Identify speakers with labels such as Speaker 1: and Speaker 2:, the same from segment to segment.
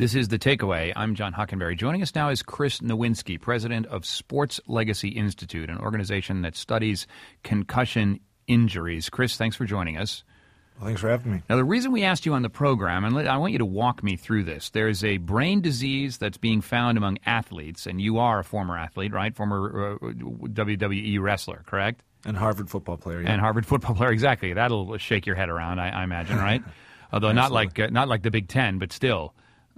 Speaker 1: This is The Takeaway. I'm John Hockenberry. Joining us now is Chris Nowinski, president of Sports Legacy Institute, an organization that studies concussion injuries. Chris, thanks for joining us.
Speaker 2: Well, thanks for having me.
Speaker 1: Now, the reason we asked you on the program, and I want you to walk me through this, there's a brain disease that's being found among athletes, and you are a former athlete, right? Former WWE wrestler, correct?
Speaker 2: And Harvard football player, yeah.
Speaker 1: And Harvard football player, exactly. That'll shake your head around, I imagine, right? Although not like the Big Ten, but still.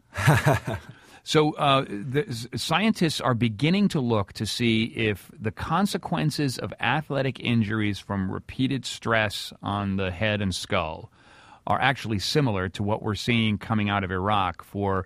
Speaker 1: So the scientists are beginning to look to see if the consequences of athletic injuries from repeated stress on the head and skull are actually similar to what we're seeing coming out of Iraq for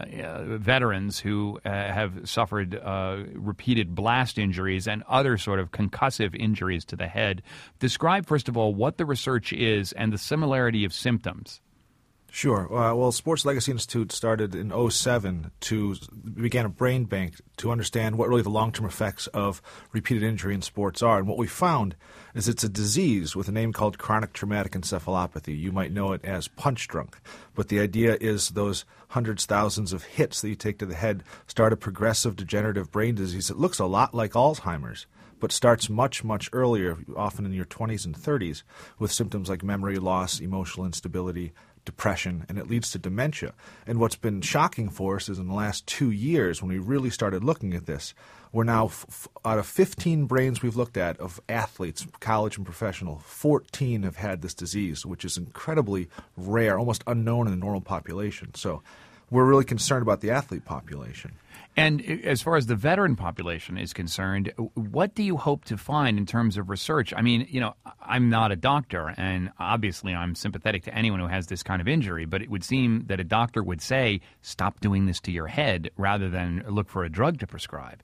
Speaker 1: veterans who have suffered repeated blast injuries and other sort of concussive injuries to the head. Describe, first of all, what the research is and the similarity of symptoms.
Speaker 2: Sure. Well, Sports Legacy Institute started in 2007 began a brain bank to understand what really the long-term effects of repeated injury in sports are. And what we found is it's a disease with a name called chronic traumatic encephalopathy. You might know it as punch drunk. But the idea is those hundreds, thousands of hits that you take to the head start a progressive degenerative brain disease that looks a lot like Alzheimer's, but starts much, much earlier, often in your 20s and 30s, with symptoms like memory loss, emotional instability, depression, and it leads to dementia. And what's been shocking for us is in the last 2 years, when we really started looking at this, we're now, out of 15 brains we've looked at of athletes, college and professional, 14 have had this disease, which is incredibly rare, almost unknown in the normal population. So we're really concerned about the athlete population.
Speaker 1: And as far as the veteran population is concerned, what do you hope to find in terms of research? I mean, you know, I'm not a doctor, and obviously I'm sympathetic to anyone who has this kind of injury, but it would seem that a doctor would say, stop doing this to your head rather than look for a drug to prescribe.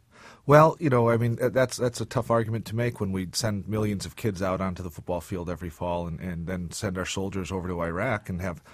Speaker 2: Well, you know, I mean, that's a tough argument to make when we send millions of kids out onto the football field every fall and then send our soldiers over to Iraq and have,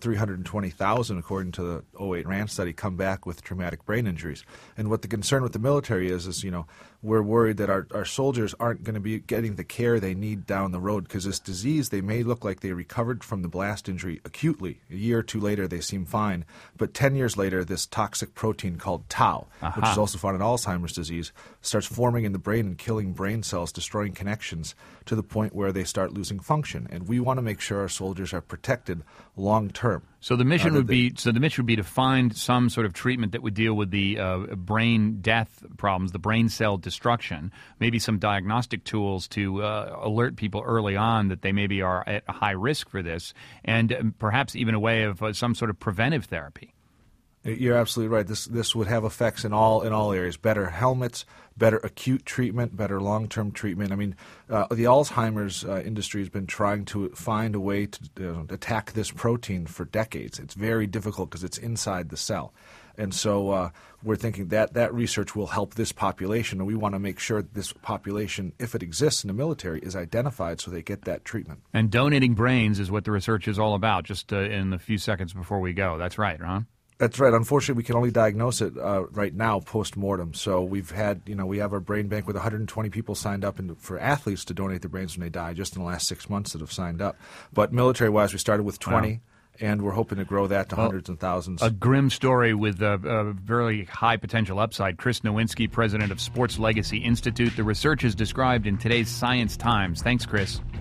Speaker 2: 320,000, according to the 2008 RAND study, come back with traumatic brain injuries. And what the concern with the military is we're worried that our soldiers aren't going to be getting the care they need down the road because this disease, they may look like they recovered from the blast injury acutely. A year or two later, they seem fine. But 10 years later, this toxic protein called tau, which is also found in Alzheimer's disease, starts forming in the brain and killing brain cells, destroying connections to the point where they start losing function. And we want to make sure our soldiers are protected long term.
Speaker 1: So the mission would be to find some sort of treatment that would deal with the brain death problems, the brain cell destruction, maybe some diagnostic tools to alert people early on that they maybe are at a high risk for this, and perhaps even a way of some sort of preventive therapy.
Speaker 2: You're absolutely right. This would have effects in all areas. Better helmets, better acute treatment, better long-term treatment. I mean, the Alzheimer's industry has been trying to find a way to attack this protein for decades. It's very difficult because it's inside the cell. And so we're thinking that research will help this population, and we want to make sure that this population, if it exists in the military, is identified so they get that treatment. And
Speaker 1: donating brains is what the research is all about, just in the few seconds before we go. That's right, Ron?
Speaker 2: That's right. Unfortunately, we can only diagnose it right now post-mortem. So we've had, we have our brain bank with 120 people signed up for athletes to donate their brains when they die just in the last 6 months that have signed up. But military-wise, we started with 20. Wow. And we're hoping to grow that to hundreds and thousands.
Speaker 1: A grim story with a very high potential upside. Chris Nowinski, president of Sports Legacy Institute. The research is described in today's Science Times. Thanks, Chris.